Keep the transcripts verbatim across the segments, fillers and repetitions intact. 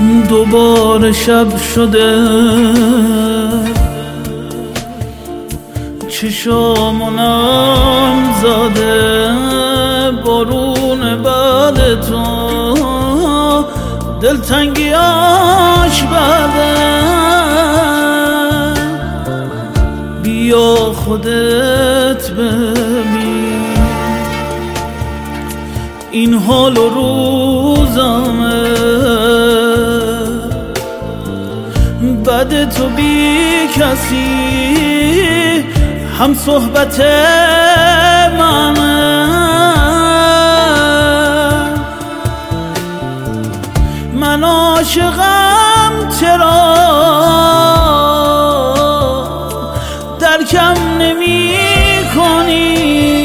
دوباره شب شده، چشامونم زاده بارون بعد تو، دلتنگیاش بده. بیا خودت ببین این حال و روزامه، بعد تو بی کسی هم صحبت منه. من عاشقم چرا درکم نمی کنی،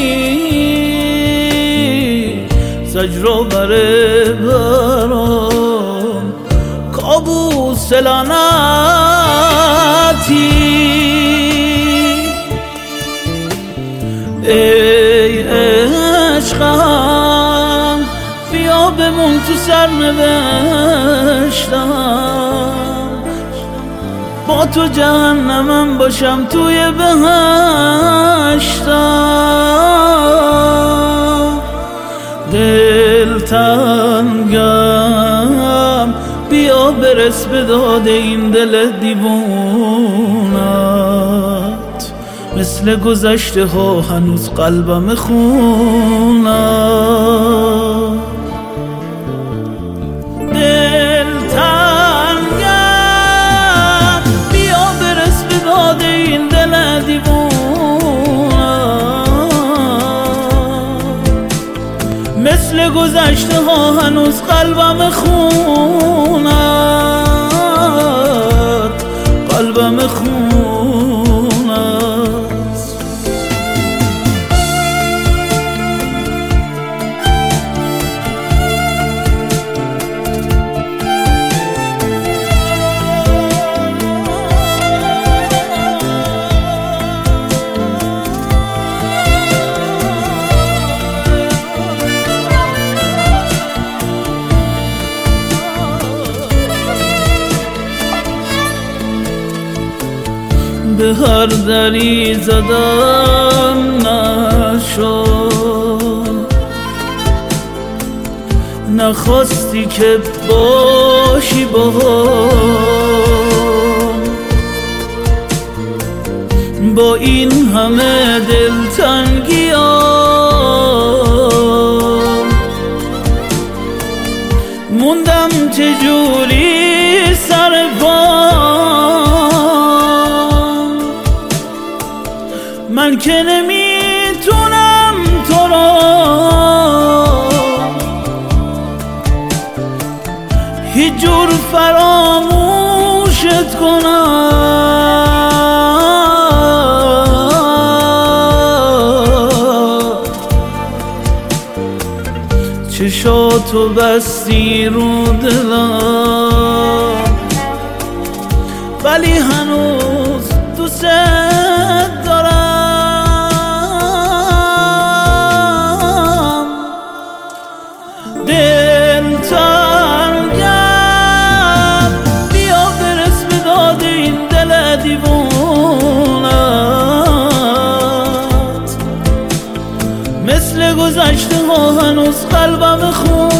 زجر بره برام کابوس لعنتی. ای عشقم بیا بمون تو سرنوشتم، با تو جهنمم باشم توی بهشتم. دلتنگم بیا برس به داد این دل دیوونت، مثل گذشته ها هنوز قلبم خونم. دلتنگم بیا برس به داد این دل دیوونت، مثل گذشته ها هنوز قلبم خونت، قلبم خونت. به هر دری زدم نشد، نخواستی که باشی باهم، با این همه دلتنگی ها موندم چجوری سر پا. من که نمیتونم تو را هیچ جور فراموشت کنم، چشاتو بستی رو دلم ولی هنوز دوست دارم. دلتنگم بیا برس به داد این دل دیوونت، مثل گذشته ها هنوز قلبم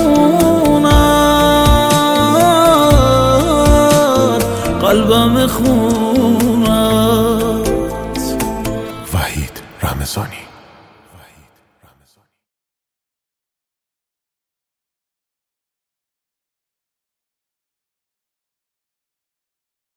خونت، قلبم خونت. وحید رمضانی.